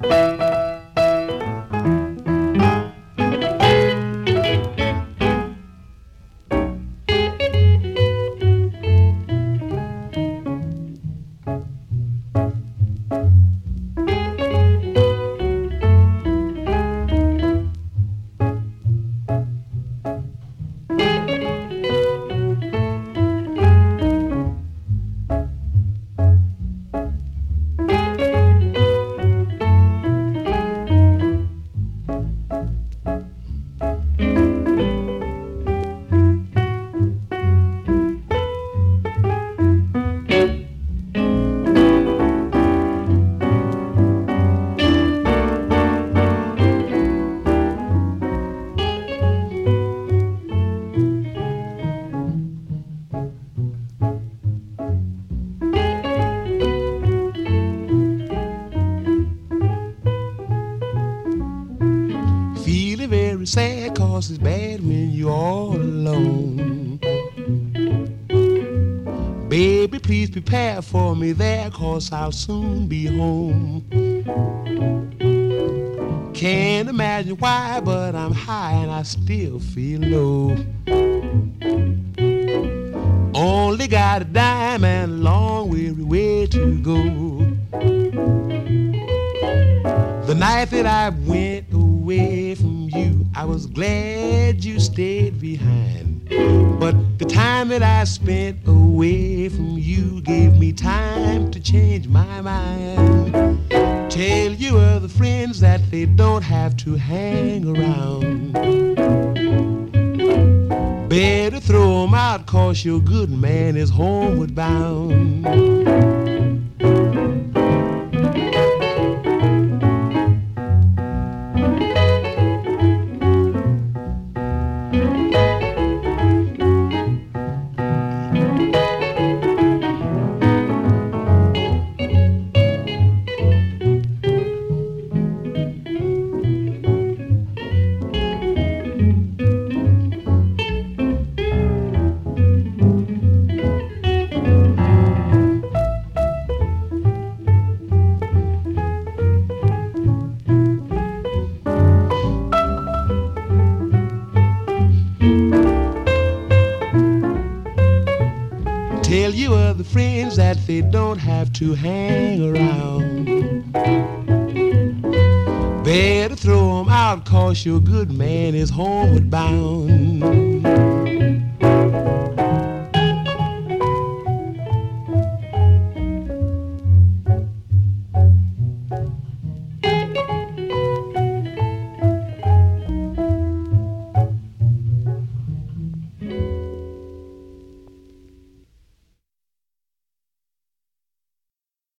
Feeling very sad 'cause it's bad when you're all alone. Baby, please prepare for me there 'cause I'll soon be home. Can't imagine why, but I'm high and I still feel low. Only got a dime and a long weary way to go. The night that I went away from you, I was glad you stayed behind. But the time that I spent away from you gave me time to change my mind. Tell your other friends that they don't have to hang around. Better throw 'em out 'cause your good man is homeward bound. Tell your other friends that they don't have to hang around. Better throw 'em out 'cause your good man is homeward bound.